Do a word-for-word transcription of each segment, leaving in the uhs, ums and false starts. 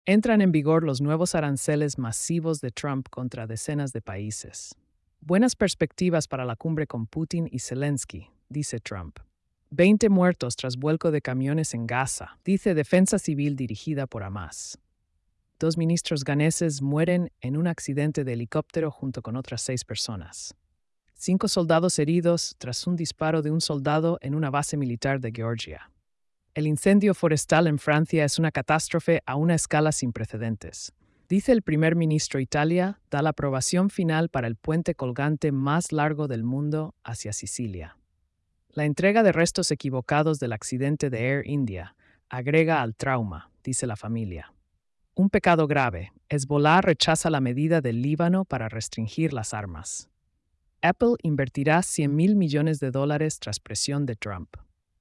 Entran en vigor los nuevos aranceles masivos de Trump contra decenas de países. Buenas perspectivas para la cumbre con Putin y Zelensky, dice Trump. Veinte muertos tras vuelco de camiones en Gaza, dice Defensa Civil dirigida por Hamas. Dos ministros ganeses mueren en un accidente de helicóptero junto con otras seis personas. Cinco soldados heridos tras un disparo de un soldado en una base militar de Georgia. El incendio forestal en Francia es una catástrofe a una escala sin precedentes. Dice el primer ministro Italia, da la aprobación final para el puente colgante más largo del mundo hacia Sicilia. La entrega de restos equivocados del accidente de Air India agrega al trauma, dice la familia. Un pecado grave, Hezbollah rechaza la medida del Líbano para restringir las armas. Apple invertirá cien mil millones de dólares tras presión de Trump.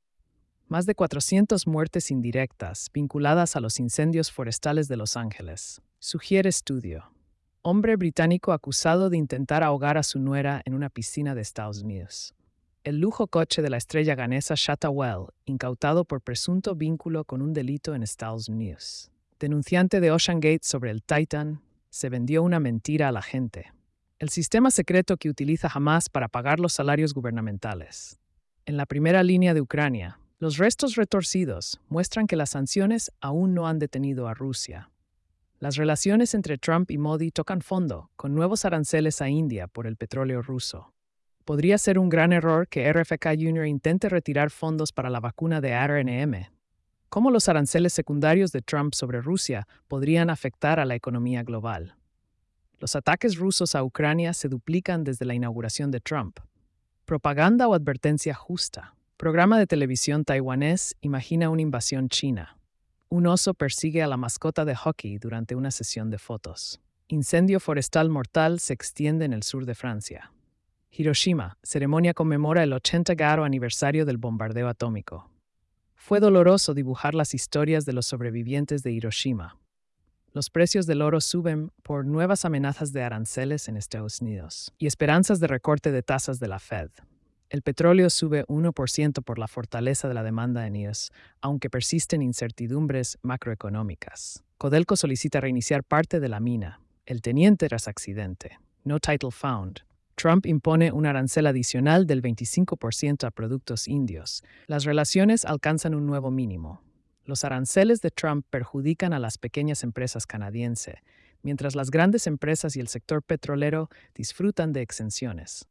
Más de cuatrocientas muertes indirectas vinculadas a los incendios forestales de Los Ángeles. Sugiere estudio. Hombre británico acusado de intentar ahogar a su nuera en una piscina de Estados Unidos. El lujo coche de la estrella ganesa Shatta Well, incautado por presunto vínculo con un delito en Estados Unidos. Denunciante de Ocean Gate sobre el Titan, se vendió una mentira a la gente. El sistema secreto que utiliza Hamas para pagar los salarios gubernamentales. En la primera línea de Ucrania, los restos retorcidos muestran que las sanciones aún no han detenido a Rusia. Las relaciones entre Trump y Modi tocan fondo, con nuevos aranceles a India por el petróleo ruso. Podría ser un gran error que R F K junior intente retirar fondos para la vacuna de A R N M. ¿Cómo los aranceles secundarios de Trump sobre Rusia podrían afectar a la economía global? Los ataques rusos a Ucrania se duplican desde la inauguración de Trump. Propaganda o advertencia justa. Programa de televisión taiwanés imagina una invasión china. Un oso persigue a la mascota de hockey durante una sesión de fotos. Incendio forestal mortal se extiende en el sur de Francia. Hiroshima, ceremonia conmemora el ochenta aniversario del bombardeo atómico. Fue doloroso dibujar las historias de los sobrevivientes de Hiroshima. Los precios del oro suben por nuevas amenazas de aranceles en Estados Unidos y esperanzas de recorte de tasas de la Fed. El petróleo sube uno por ciento por la fortaleza de la demanda en U S, aunque persisten incertidumbres macroeconómicas. Codelco solicita reiniciar parte de la mina. El teniente tras accidente. No title found. Trump impone un arancel adicional del veinticinco por ciento a productos indios. Las relaciones alcanzan un nuevo mínimo. Los aranceles de Trump perjudican a las pequeñas empresas canadienses, mientras las grandes empresas y el sector petrolero disfrutan de exenciones.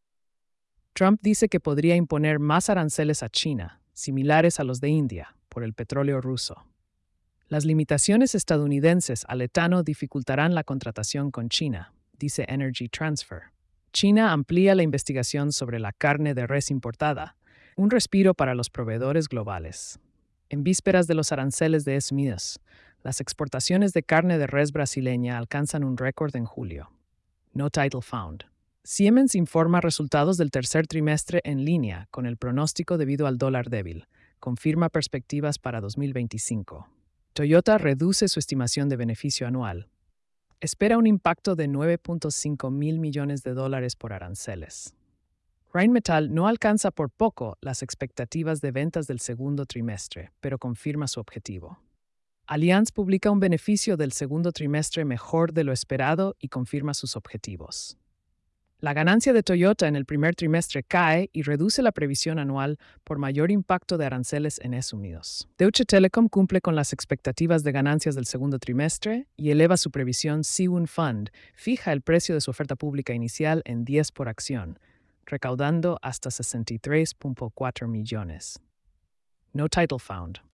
Trump dice que podría imponer más aranceles a China, similares a los de India, por el petróleo ruso. Las limitaciones estadounidenses al etano dificultarán la contratación con China, dice Energy Transfer. China amplía la investigación sobre la carne de res importada, un respiro para los proveedores globales. En vísperas de los aranceles de Estados Unidos, las exportaciones de carne de res brasileña alcanzan un récord en julio. No title found. Siemens informa resultados del tercer trimestre en línea con el pronóstico debido al dólar débil. Confirma perspectivas para dos mil veinticinco. Toyota reduce su estimación de beneficio anual. Espera un impacto de nueve punto cinco mil millones de dólares por aranceles. Rheinmetall no alcanza por poco las expectativas de ventas del segundo trimestre, pero confirma su objetivo. Allianz publica un beneficio del segundo trimestre mejor de lo esperado y confirma sus objetivos. La ganancia de Toyota en el primer trimestre cae y reduce la previsión anual por mayor impacto de aranceles en Estados Unidos. Deutsche Telekom cumple con las expectativas de ganancias del segundo trimestre y eleva su previsión. Siwon Fund fija el precio de su oferta pública inicial en diez por acción, recaudando hasta sesenta y tres punto cuatro millones. No title found.